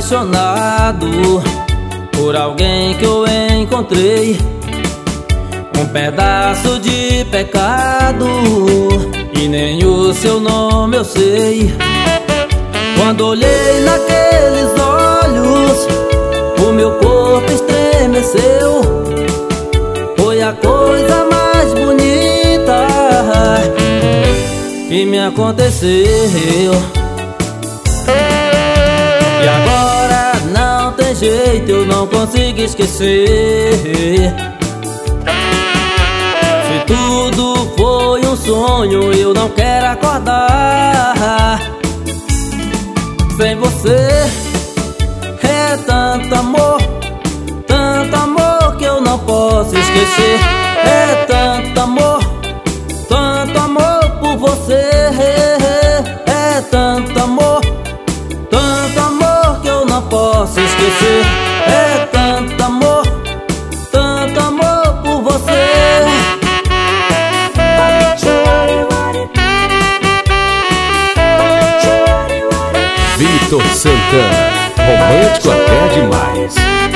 apaixonado por alguém que eu encontrei, um pedaço de pecado, e nem o seu nome eu sei. Quando olhei naqueles olhos, o meu corpo estremeceu. Foi a coisa mais bonita que me aconteceu. E agora não tem jeito, eu não consigo esquecer. Se tudo foi um sonho, eu não quero acordar. Sem você é tanto amor que eu não posso esquecer. É tanto amor por você. É tanto amor que eu não posso esquecer. É tanto amor por você. Vitor Santana, romântico até demais.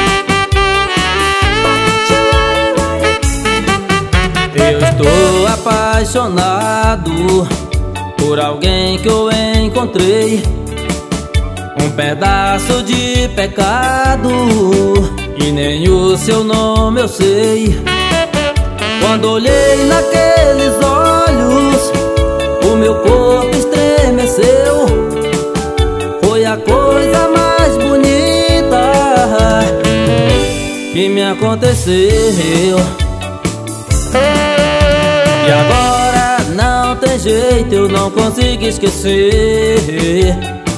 Eu estou apaixonado por alguém que eu encontrei, um pedaço de pecado, e nem o seu nome eu sei. Quando olhei naqueles olhos, o meu corpo estremeceu. Foi a coisa mais bonita que me aconteceu. E agora não tem jeito, eu não consigo esquecer.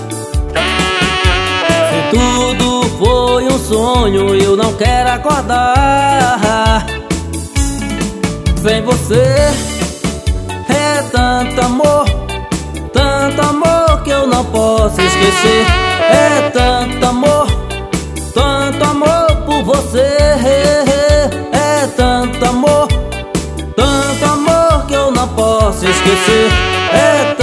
Se tudo foi um sonho, eu não quero acordar. Sem você é tanto amor que eu não posso esquecer. É tanto amor por você. É tanto amor que eu não posso esquecer. É